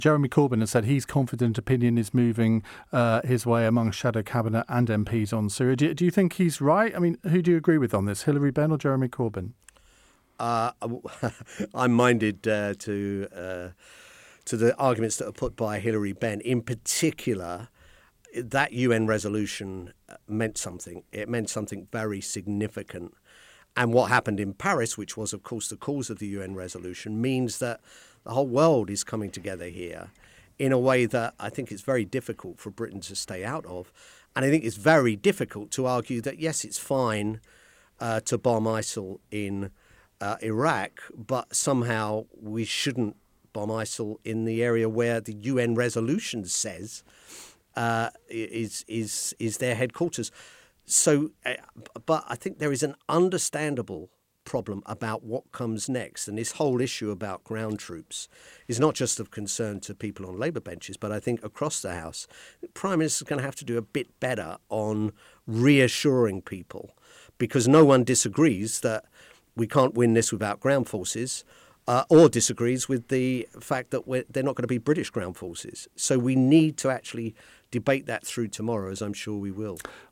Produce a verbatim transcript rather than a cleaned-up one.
Jeremy Corbyn has said he's confident opinion is moving uh, his way among shadow cabinet and M Ps on Syria. Do, do you think he's right? I mean, who do you agree with on this, Hilary Benn or Jeremy Corbyn? Uh, I'm minded uh, to uh, to the arguments that are put by Hilary Benn. In particular, that U N resolution meant something. It meant something very significant. And what happened in Paris, which was, of course, the cause of the U N resolution, means that the whole world is coming together here in a way that I think it's very difficult for Britain to stay out of. And I think it's very difficult to argue that, yes, it's fine uh, to bomb ISIL in Uh, Iraq, but somehow we shouldn't bomb ISIL in the area where the U N resolution says uh, is is is their headquarters. So, uh, but I think there is an understandable problem about what comes next, and this whole issue about ground troops is not just of concern to people on Labour benches, but I think across the House, the Prime Minister is going to have to do a bit better on reassuring people, because no one disagrees that we can't win this without ground forces, uh, or disagrees with the fact that we're, they're not going to be British ground forces. So we need to actually debate that through tomorrow, as I'm sure we will.